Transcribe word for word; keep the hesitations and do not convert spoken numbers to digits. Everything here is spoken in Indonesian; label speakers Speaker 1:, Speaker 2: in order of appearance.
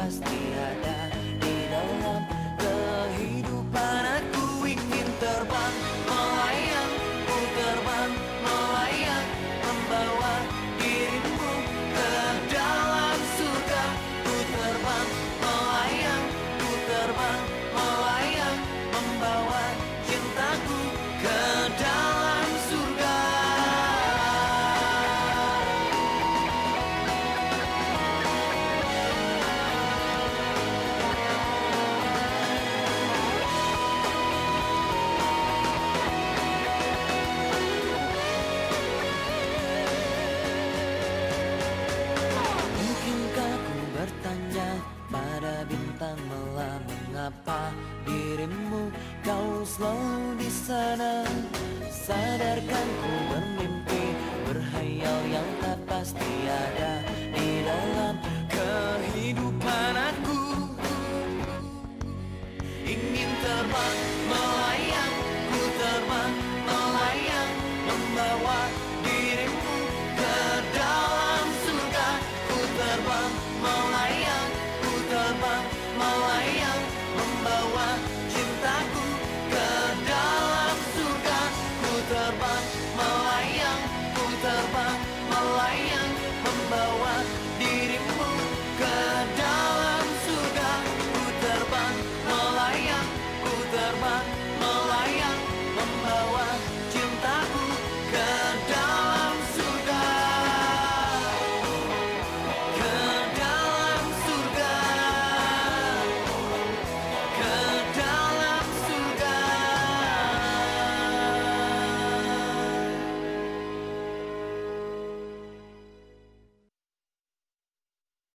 Speaker 1: pasti ada di dalam kehidupan. Aku ingin terbang melayang, ku terbang melayang, membawa dirimu ke dalam surga. Ku terbang melayang, ku terbang melayang, membawa cintaku ke dalam surga. Mungkinkah ku bertanya pada bintang malam, mengapa dirimu kau selalu di sana? Sadarkan ku bermimpi, berhayal yang tak pasti ada di dalam kehidupan.